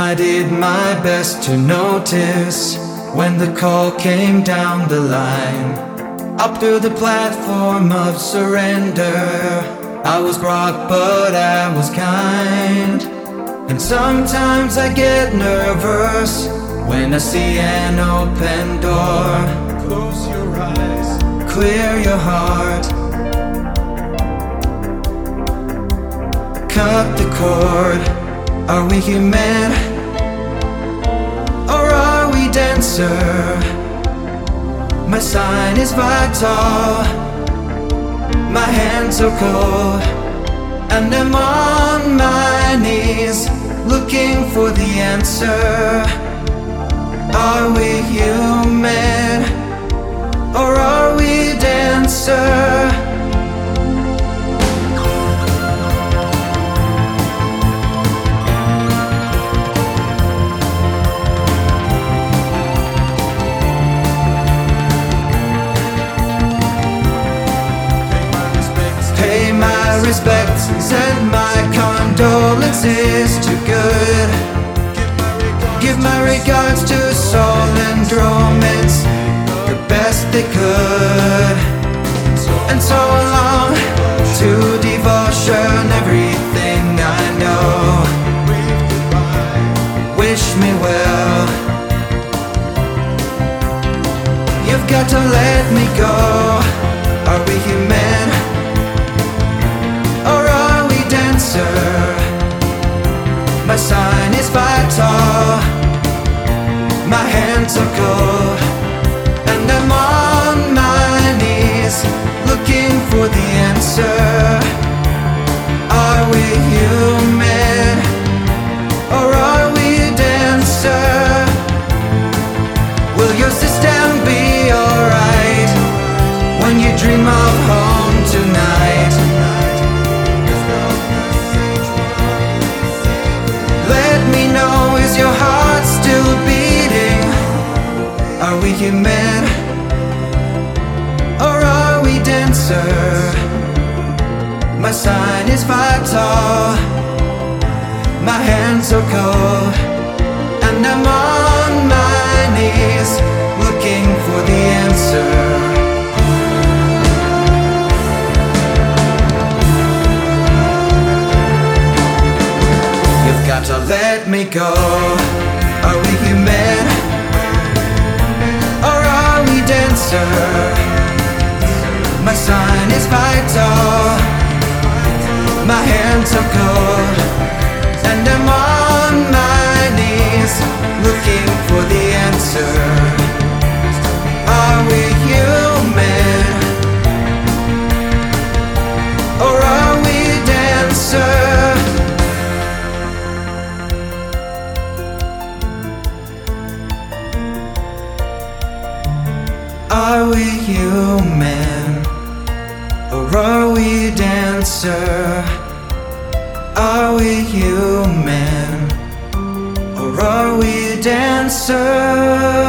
I did my best to notice when the call came down the line. Up to the platform of surrender, I was rock but I was kind. And sometimes I get nervous when I see an open door. Close your eyes, clear your heart, cut the cord. Are we human or are we dancer? My sign is vital, my hands are cold, and I'm on my knees looking for the answer. Are we human or are we dancer? Pay my respects, send my condolences to good. Give my regards to Saul and Romans, the best they could. And so long to devotion, everything I know. Wish me well. You've got to let me go. Are we human or are we dancer? My sign is vital, my hands are cold, and I'm on my knees looking for the answer. Are we human or are we dancer? Will your system be alright when you dream of home tonight? Let me know, is your heart still beating? Are we human or are we dancer? My sign is vital, my hands are cold, and I'm on my knees looking for the answer. Got to let me go. Are we human or are we dancer? My sign is vital, my hands are cold, and I'm on my knees looking for the answer. Are we human or are we dancer? Are we human or are we dancer? Are we human or are we dancer?